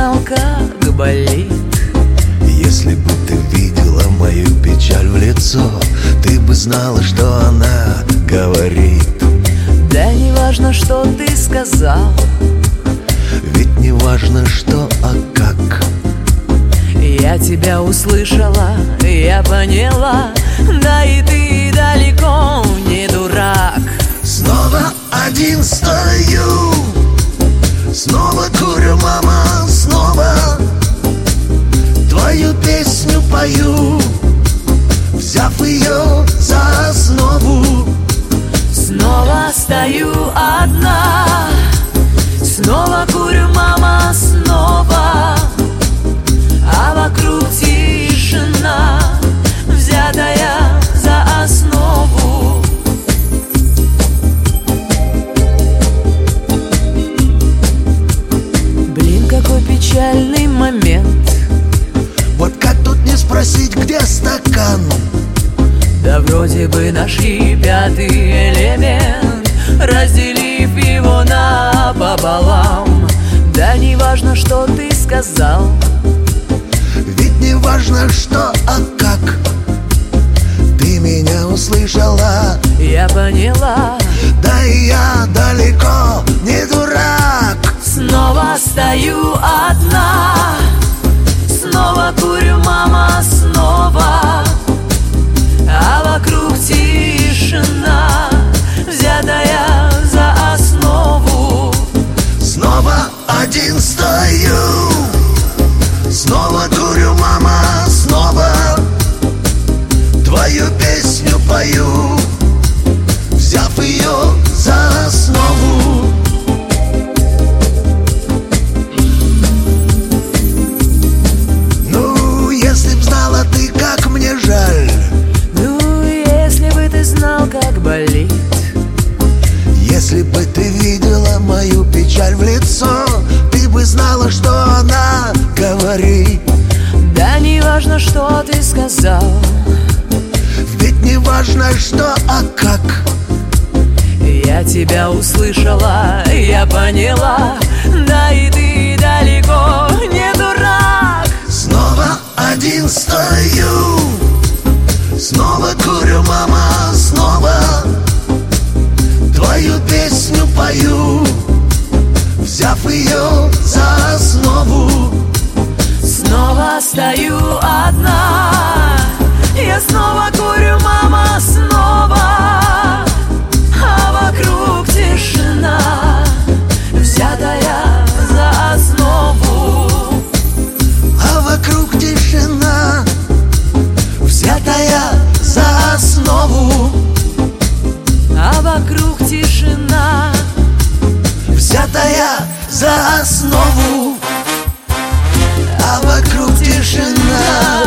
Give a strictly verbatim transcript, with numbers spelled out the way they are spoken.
знал, как болит. Если бы ты видела мою печаль в лицо, ты бы знала, что она говорит. Да не важно, что ты сказал, ведь не важно, что, а как. Я тебя услышала, я поняла, да и ты далеко не дурак. Снова один стою, снова курю, мама, снова твою песню пою, взяв ее за основу. Снова стою одна, снова курю, мама, снова, а вокруг тишина, взятая за основу. Блин, какой печальный момент. Вот как тут не спросить, где стакан? Да вроде бы нашли пятый элемент, разделив его напополам. Да не важно, что ты сказал, ведь не важно, что, а как. Ты меня услышала, я поняла, да и я далеко не дурак. снова стою одна, снова курю, мама, снова, а вокруг тишина, взятая за основу. Снова один стою, снова курю, мама, снова твою песню пою, взяв ее за основу. Ну, если б знала ты, как мне жаль, ну, если бы ты знал, как болит, если бы ты видела мою печаль в лицо, ты бы знала, что она говорит. да не важно, что ты сказал, ведь не важно, что, а как. я тебя услышала, я поняла, да и ты далеко не дурак. Снова один стою, снова курю, мама, снова твою песню пою, взяв ее за основу. Снова стою одна, я снова курю, мама, снова, а вокруг тишина, взятая за основу. А вокруг тишина, взятая за основу. А вокруг тишина, взятая за основу. А вокруг тишина.